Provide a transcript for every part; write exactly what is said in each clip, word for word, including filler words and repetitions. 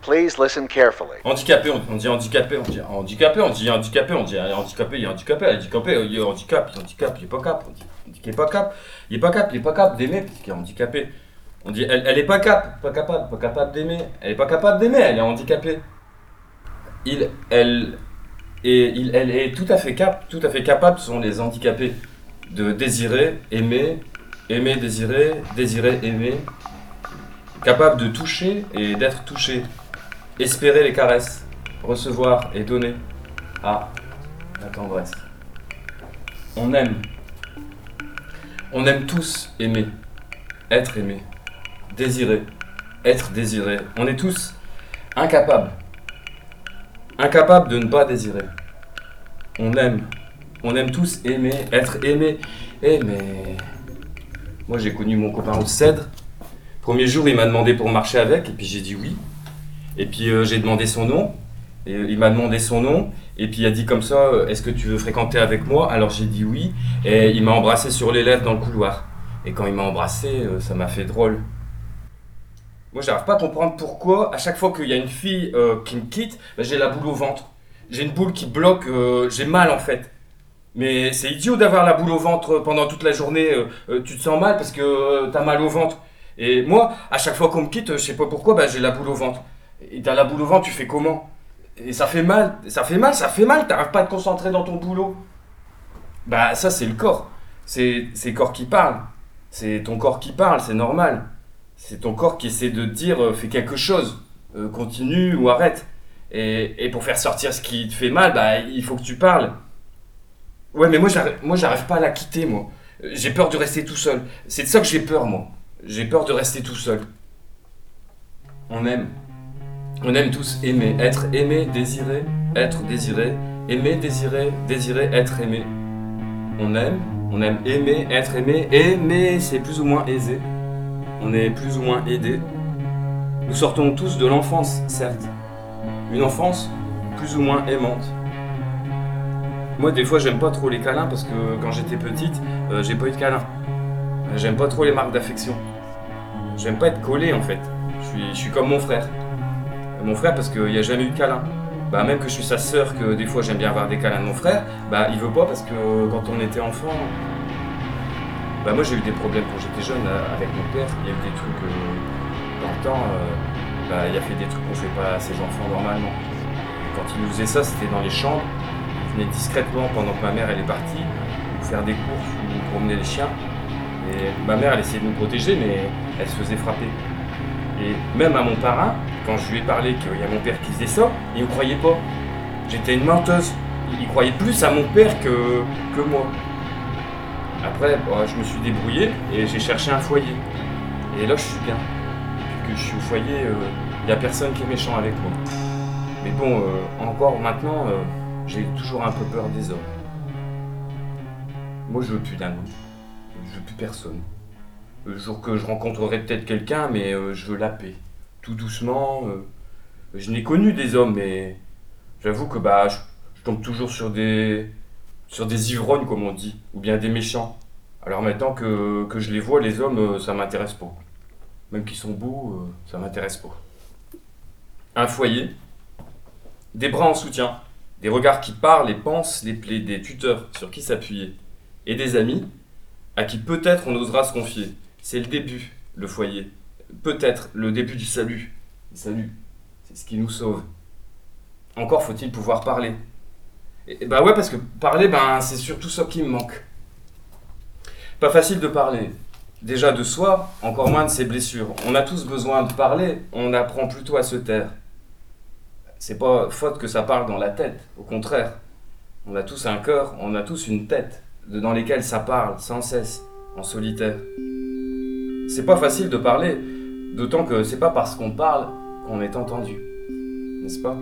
Please listen carefully. Handicapé, on, on dit handicapé, on dit handicapé, on dit handicapé, on dit handicapé, il est handicapé, elle est handicapée, il est handicap, il est handicap, il est pas cap, on dit il est pas cap, il est pas cap, il est pas cap d'aimer parce qu'il est handicapé. On dit elle, elle est pas cap, pas capable, pas capable d'aimer, elle est pas capable d'aimer, elle est handicapée. Il, elle, et il, elle est tout à fait cap, tout à fait capable sont les handicapés de désirer, aimer, aimer, désirer, désirer, aimer, capable de toucher et d'être touché. Espérer les caresses, recevoir et donner. Ah, la tendresse. On aime. On aime tous aimer, être aimé, désirer, être désiré. On est tous incapables. Incapables de ne pas désirer. On aime. On aime tous aimer, être aimé. Aimer. Moi j'ai connu mon copain au Cèdre. Premier jour il m'a demandé pour marcher avec et puis j'ai dit oui. Et puis euh, j'ai demandé son nom, et il m'a demandé son nom, et puis il a dit comme ça, euh, est-ce que tu veux fréquenter avec moi? Alors j'ai dit oui, et il m'a embrassé sur les lèvres dans le couloir. Et quand il m'a embrassé, euh, ça m'a fait drôle. Moi j'arrive pas à comprendre pourquoi, à chaque fois qu'il y a une fille euh, qui me quitte, bah, j'ai la boule au ventre. J'ai une boule qui bloque, euh, j'ai mal en fait. Mais c'est idiot d'avoir la boule au ventre pendant toute la journée, euh, euh, tu te sens mal parce que euh, t'as mal au ventre. Et moi, à chaque fois qu'on me quitte, je sais pas pourquoi, bah, j'ai la boule au ventre. Et t'as la boule au ventre, tu fais comment? Et ça fait mal, ça fait mal, ça fait mal, t'arrives pas à te concentrer dans ton boulot. Bah ça c'est le corps, c'est, c'est le corps qui parle, c'est ton corps qui parle, c'est normal. C'est ton corps qui essaie de te dire euh, fais quelque chose, euh, continue ou arrête. Et, et pour faire sortir ce qui te fait mal, bah il faut que tu parles. Ouais mais moi j'arrive, moi j'arrive pas à la quitter moi. J'ai peur de rester tout seul, c'est de ça que j'ai peur moi. J'ai peur de rester tout seul. On aime. On aime tous aimer, être aimé, désiré, être désiré, aimer, désirer, désirer, être aimé. On aime, on aime aimer, être aimé, aimer c'est plus ou moins aisé. On est plus ou moins aidé. Nous sortons tous de l'enfance, certes. Une enfance plus ou moins aimante. Moi des fois j'aime pas trop les câlins parce que quand j'étais petite, euh, j'ai pas eu de câlins. J'aime pas trop les marques d'affection. J'aime pas être collé en fait. Je suis, je suis comme mon frère. Mon frère parce qu'il n'y a jamais eu de câlin. Bah même que je suis sa sœur, que des fois j'aime bien avoir des câlins de mon frère, bah il veut pas parce que quand on était enfant, bah moi j'ai eu des problèmes quand j'étais jeune avec mon père. Il y a eu des trucs euh, dans le temps, euh, bah il a fait des trucs qu'on fait pas à ses enfants normalement. Et quand il nous faisait ça, c'était dans les chambres. Il venait discrètement pendant que ma mère elle est partie faire des courses ou promener les chiens. Et ma mère elle essayait de nous protéger, mais elle se faisait frapper. Et même à mon parrain, quand je lui ai parlé qu'il y a mon père qui faisait ça, il ne me croyait pas. J'étais une menteuse. Il croyait plus à mon père que, que moi. Après, bah, je me suis débrouillé et j'ai cherché un foyer. Et là, je suis bien. Depuis que je suis au foyer, il euh, n'y a personne qui est méchant avec moi. Mais bon, euh, encore maintenant, euh, j'ai toujours un peu peur des hommes. Moi, je veux plus d'amis. Je veux plus personne. Le jour que je rencontrerai peut-être quelqu'un, mais euh, je veux la paix. Tout doucement. Euh, je n'ai connu des hommes, mais j'avoue que bah, je, je tombe toujours sur des, sur des ivrognes, comme on dit, ou bien des méchants. Alors maintenant que, que je les vois, les hommes, euh, ça m'intéresse pas. Même qu'ils sont beaux, euh, ça m'intéresse pas. Un foyer, des bras en soutien, des regards qui parlent et pensent, les plaies, des tuteurs sur qui s'appuyer, et des amis à qui peut-être on osera se confier. C'est le début, le foyer. Peut-être le début du salut. Le salut, c'est ce qui nous sauve. Encore faut-il pouvoir parler. Et, et bah ouais, parce que parler, ben, c'est surtout ça qui me manque. Pas facile de parler. Déjà de soi, encore moins de ses blessures. On a tous besoin de parler, on apprend plutôt à se taire. C'est pas faute que ça parle dans la tête, au contraire. On a tous un cœur, on a tous une tête, dans lesquelles ça parle sans cesse, en solitaire. C'est pas facile de parler, d'autant que c'est pas parce qu'on parle qu'on est entendu, n'est-ce pas?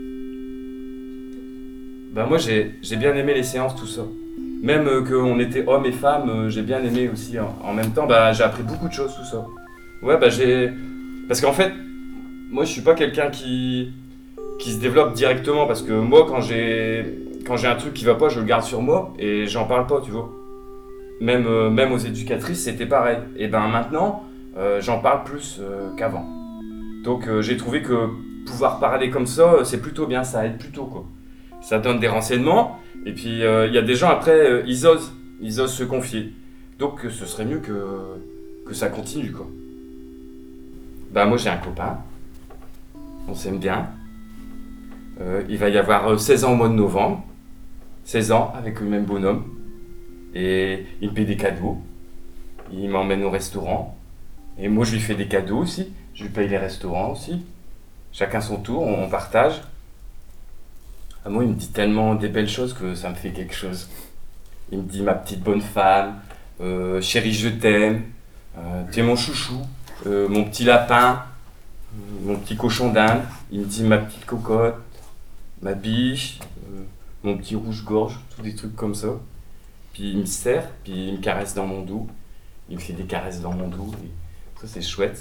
Ben moi j'ai, j'ai bien aimé les séances, tout ça. Même euh, qu'on était hommes et femmes, euh, j'ai bien aimé aussi. En, en même temps, bah, j'ai appris beaucoup de choses, tout ça. Ouais, bah j'ai... Parce qu'en fait, moi je suis pas quelqu'un qui, qui se développe directement, parce que moi quand j'ai... quand j'ai un truc qui va pas, je le garde sur moi et j'en parle pas, tu vois. Même, euh, même aux éducatrices, c'était pareil. Et ben maintenant, euh, j'en parle plus euh, qu'avant. Donc euh, j'ai trouvé que pouvoir parler comme ça, c'est plutôt bien, ça aide plutôt, quoi. Ça donne des renseignements, et puis il euh, y a des gens après, euh, ils osent, ils osent se confier. Donc ce serait mieux que, que ça continue, quoi. Bah moi j'ai un copain, on s'aime bien. Euh, il va y avoir seize ans au mois de novembre, seize ans avec le même bonhomme, et il me paie des cadeaux, il m'emmène au restaurant, et moi je lui fais des cadeaux aussi, je lui paye les restaurants aussi, chacun son tour, on, on partage. Ah, moi il me dit tellement des belles choses que ça me fait quelque chose. Il me dit ma petite bonne femme, euh, chérie je t'aime, euh, tu es mon chouchou, euh, mon petit lapin, mon petit cochon d'Inde, il me dit ma petite cocotte, ma biche, euh, mon petit rouge-gorge, tous des trucs comme ça. Puis il me serre, puis il me caresse dans mon dos. Il me fait des caresses dans mon dos. Et ça, c'est chouette.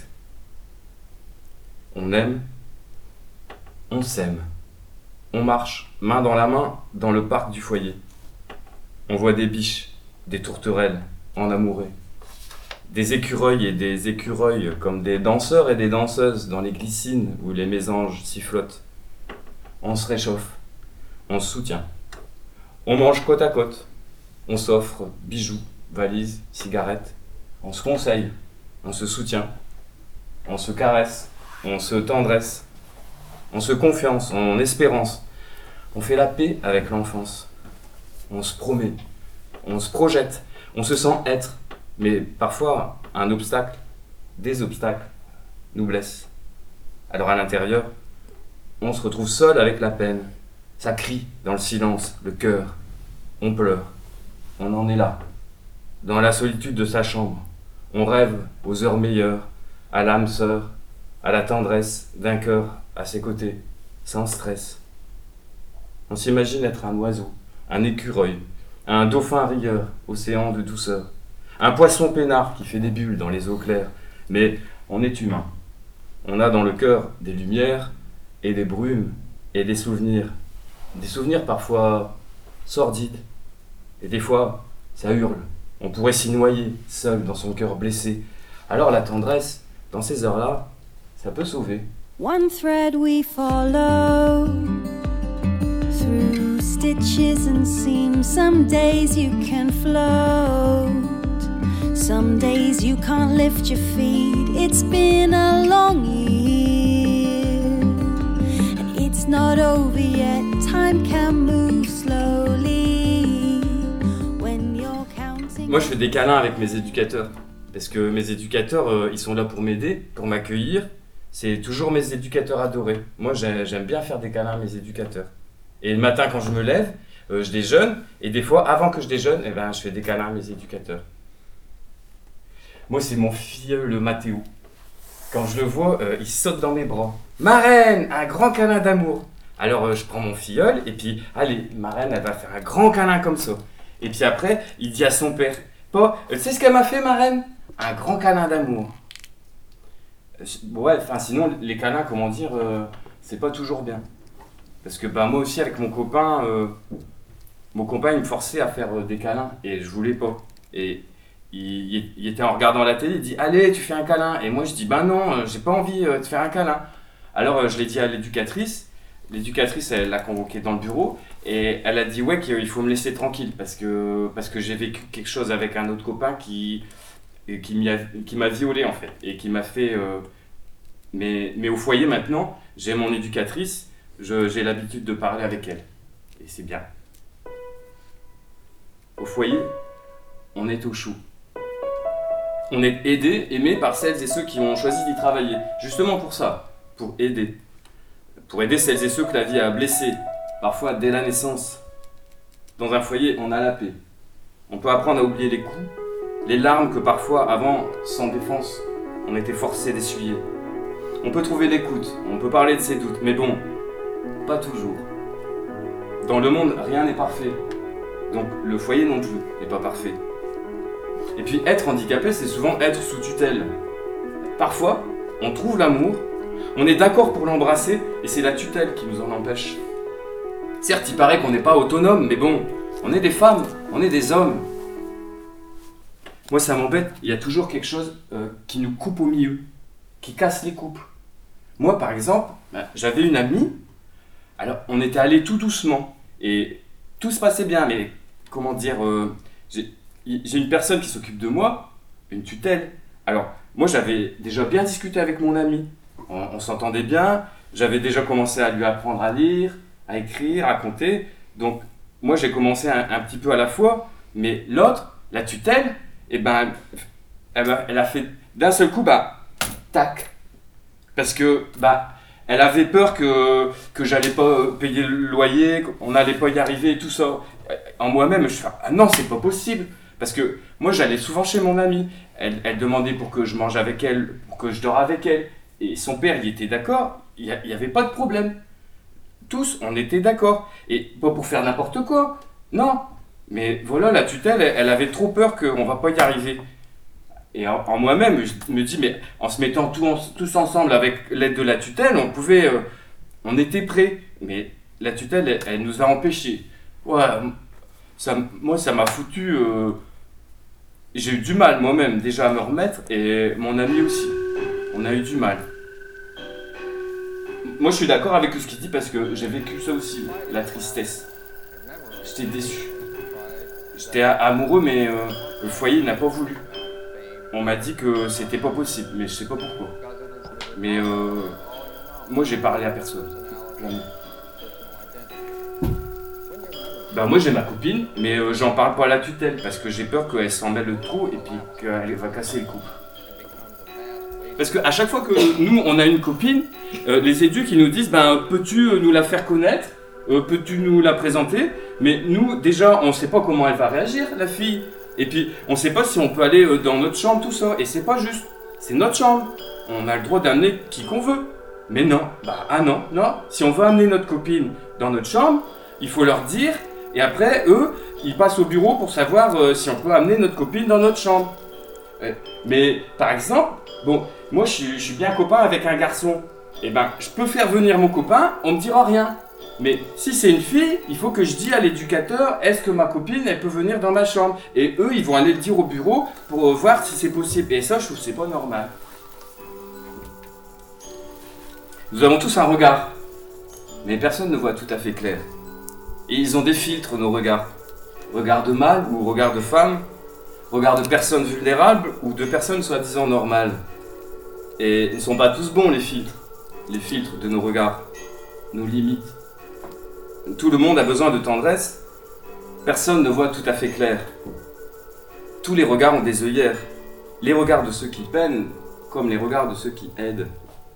On aime, on s'aime. On marche, main dans la main, dans le parc du foyer. On voit des biches, des tourterelles, en amoureux. Des écureuils et des écureuils comme des danseurs et des danseuses dans les glycines où les mésanges sifflotent. On se réchauffe, on se soutient. On mange côte à côte. On s'offre bijoux, valises, cigarettes. On se conseille, on se soutient. On se caresse, on se tendresse. On se confiance, on espérance. On fait la paix avec l'enfance. On se promet, on se projette, on se sent être. Mais parfois, un obstacle, des obstacles, nous blessent. Alors à l'intérieur, on se retrouve seul avec la peine. Ça crie dans le silence, le cœur. On pleure. On en est là. Dans la solitude de sa chambre. On rêve aux heures meilleures, à l'âme sœur, à la tendresse d'un cœur à ses côtés, sans stress. On s'imagine être un oiseau, un écureuil, un dauphin rieur, océan de douceur. Un poisson peinard qui fait des bulles dans les eaux claires. Mais on est humain. On a dans le cœur des lumières et des brumes et des souvenirs. Des souvenirs parfois sordides. Et des fois, ça hurle. On pourrait s'y noyer, seul dans son cœur blessé. Alors la tendresse, dans ces heures-là, ça peut sauver. One thread we follow through stitches and seams. Some days you can float. Some days you can't lift your feet. It's been a long year, and it's not over yet. Time can move slowly when you're counting. Moi, je fais des câlins avec mes éducateurs. Parce que mes éducateurs, euh, ils sont là pour m'aider, pour m'accueillir. C'est toujours mes éducateurs adorés. Moi, j'ai- j'aime bien faire des câlins à mes éducateurs. Et le matin, quand je me lève, euh, je déjeune. Et des fois, avant que je déjeune, eh ben, je fais des câlins à mes éducateurs. Moi, c'est mon filleul, le Mathéo. Quand je le vois, euh, il saute dans mes bras. Marraine, un grand câlin d'amour. Alors, euh, je prends mon filleul, et puis, allez, Marraine, elle va faire un grand câlin comme ça. Et puis après, il dit à son père, pas, tu sais ce qu'elle m'a fait, Marraine? Un grand câlin d'amour. Euh, je- Ouais, enfin, sinon, les câlins, comment dire, euh, c'est pas toujours bien. Parce que, bah, moi aussi, avec mon copain, euh, mon copain, il me forçait à faire euh, des câlins, et je voulais pas. Et il, il- il était en regardant la télé, il dit allez, tu fais un câlin. Et moi je dis ben non, euh, j'ai pas envie euh, de faire un câlin. Alors euh, je l'ai dit à l'éducatrice. L'éducatrice, elle l'a convoqué dans le bureau et elle a dit ouais qu'il faut me laisser tranquille parce que, parce que j'ai vécu quelque chose avec un autre copain qui, et qui m'y a- qui m'a violé en fait et qui m'a fait. euh, mais, mais au foyer maintenant, j'ai mon éducatrice, je- j'ai l'habitude de parler avec elle et c'est bien. Au foyer, on est au chou. On est aidé, aimé par celles et ceux qui ont choisi d'y travailler. Justement pour ça, pour aider. Pour aider celles et ceux que la vie a blessés, parfois dès la naissance. Dans un foyer, on a la paix. On peut apprendre à oublier les coups, les larmes que parfois, avant, sans défense, on était forcé d'essuyer. On peut trouver l'écoute, on peut parler de ses doutes, mais bon, pas toujours. Dans le monde, rien n'est parfait. Donc le foyer non plus n'est pas parfait. Et puis être handicapé, c'est souvent être sous tutelle. Parfois, on trouve l'amour, on est d'accord pour l'embrasser, et c'est la tutelle qui nous en empêche. Certes, il paraît qu'on n'est pas autonome, mais bon, on est des femmes, on est des hommes. Moi, ça m'embête, il y a toujours quelque chose euh, qui nous coupe au milieu, qui casse les couples. Moi, par exemple, bah, j'avais une amie, alors on était allé tout doucement, et tout se passait bien, mais comment dire, euh, j'ai, j'ai une personne qui s'occupe de moi, une tutelle. Alors, moi, j'avais déjà bien discuté avec mon ami, on, on s'entendait bien, j'avais déjà commencé à lui apprendre à lire, à écrire, à compter, donc moi, j'ai commencé un, un petit peu à la fois, mais l'autre, la tutelle, eh ben, elle, a- elle a fait d'un seul coup, bah, tac. Parce que, bah, elle avait peur que, que j'allais pas payer le loyer, qu'on n'allait pas y arriver et tout ça. En moi-même, je fais, ah non, c'est pas possible. Parce que moi, j'allais souvent chez mon amie. Elle, elle demandait pour que je mange avec elle, pour que je dors avec elle. Et son père, il était d'accord. Il n'y avait pas de problème. Tous, on était d'accord. Et pas pour faire n'importe quoi. Non. Mais voilà, la tutelle, elle, elle avait trop peur qu'on va pas y arriver. Et en, en moi-même, je me dis, mais en se mettant tous, en- tous ensemble avec l'aide de la tutelle, on pouvait, euh, on était prêts. Mais la tutelle, elle, elle nous a empêchés. Ouais, ça, moi, ça m'a foutu. euh, j'ai eu du mal moi-même déjà à me remettre, et mon ami aussi. On a eu du mal. Moi, je suis d'accord avec ce qu'il dit parce que j'ai vécu ça aussi, la tristesse. J'étais déçu. J'étais a- amoureux, mais euh, le foyer n'a pas voulu. On m'a dit que c'était pas possible, mais je sais pas pourquoi. Mais euh, moi, j'ai parlé à personne. Jamais. Bah moi j'ai ma copine, mais euh, j'en parle pas à la tutelle parce que j'ai peur qu'elle s'en mêle trop et puis qu'elle va casser le couple. Parce qu'à chaque fois que nous on a une copine, euh, les éducs ils nous disent ben peux-tu euh, nous la faire connaître. Euh, peux-tu nous la présenter. Mais nous déjà on sait pas comment elle va réagir la fille. Et puis on sait pas si on peut aller euh, dans notre chambre tout ça. Et c'est pas juste, c'est notre chambre. On a le droit d'amener qui qu'on veut. Mais non, bah ah non, non. Si on veut amener notre copine dans notre chambre, il faut leur dire. Et après, eux, ils passent au bureau pour savoir euh, si on peut amener notre copine dans notre chambre. Euh, mais par exemple, bon, moi je suis, je suis bien copain avec un garçon. Et ben, je peux faire venir mon copain, on me dira rien. Mais si c'est une fille, il faut que je dise à l'éducateur, est-ce que ma copine, elle peut venir dans ma chambre? Et eux, ils vont aller le dire au bureau pour euh, voir si c'est possible. Et ça, je trouve que c'est pas normal. Nous avons tous un regard, mais personne ne voit tout à fait clair. Et ils ont des filtres, nos regards. Regard de mâle ou regard de femme, regard de personnes vulnérables ou de personnes soi-disant normales. Et ils ne sont pas tous bons, les filtres. Les filtres de nos regards, nos limites. Tout le monde a besoin de tendresse. Personne ne voit tout à fait clair. Tous les regards ont des œillères. Les regards de ceux qui peinent, comme les regards de ceux qui aident.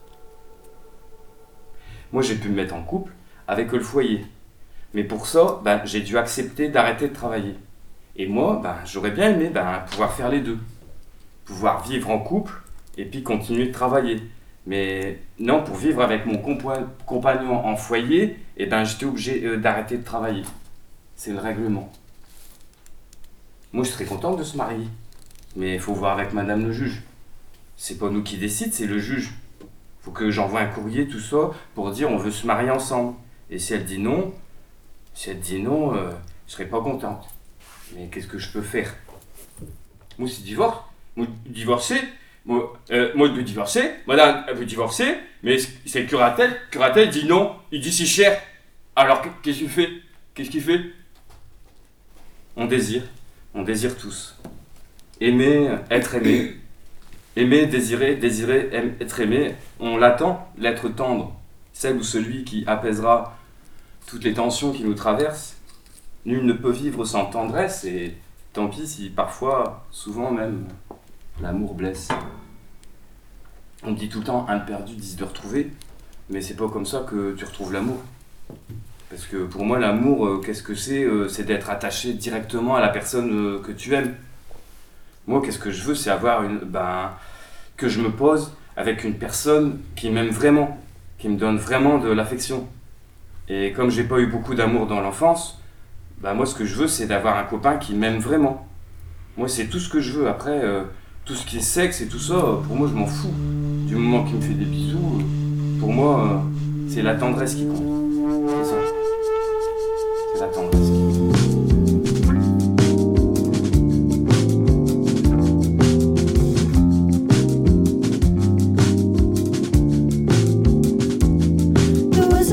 Moi, j'ai pu me mettre en couple avec le foyer. Mais pour ça, ben, j'ai dû accepter d'arrêter de travailler. Et moi, ben, j'aurais bien aimé ben, pouvoir faire les deux. Pouvoir vivre en couple et puis continuer de travailler. Mais non, pour vivre avec mon compa- compagnon en foyer, eh ben, j'étais obligé euh, d'arrêter de travailler. C'est le règlement. Moi, je serais contente de se marier. Mais il faut voir avec madame le juge. C'est pas nous qui décide, c'est le juge. Faut que j'envoie un courrier, tout ça, pour dire on veut se marier ensemble. Et si elle dit non, si elle dit non, euh, je serais pas contente. Mais qu'est-ce que je peux faire? Moi, c'est divorce. Moi, divorcer. Moi, euh, moi, je veux divorcer. Madame, elle veut divorcer. Mais c'est le curatel. Le curatel dit non. Il dit c'est cher. Alors, qu'est-ce qu'il fait? Qu'est-ce qu'il fait? On désire. On désire tous. Aimer, être aimé. Aimer, désirer, désirer, aim- être aimé. On l'attend, l'être tendre. Celle ou celui qui apaisera toutes les tensions qui nous traversent. Nul ne peut vivre sans tendresse et tant pis si parfois, souvent même, l'amour blesse. On dit tout le temps, un perdu dit de retrouver, mais c'est pas comme ça que tu retrouves l'amour. Parce que pour moi, l'amour, euh, qu'est-ce que c'est? Euh, C'est d'être attaché directement à la personne euh, que tu aimes. Moi, qu'est-ce que je veux? C'est avoir une. Ben, que je me pose avec une personne qui m'aime vraiment, qui me donne vraiment de l'affection. Et comme j'ai pas eu beaucoup d'amour dans l'enfance, bah moi ce que je veux c'est d'avoir un copain qui m'aime vraiment. Moi c'est tout ce que je veux. Après, euh, tout ce qui est sexe et tout ça, euh, pour moi je m'en fous. Du moment qu'il me fait des bisous, euh, pour moi euh, c'est la tendresse qui compte. C'est ça. C'est la tendresse qui compte.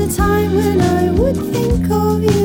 time when I would think of you.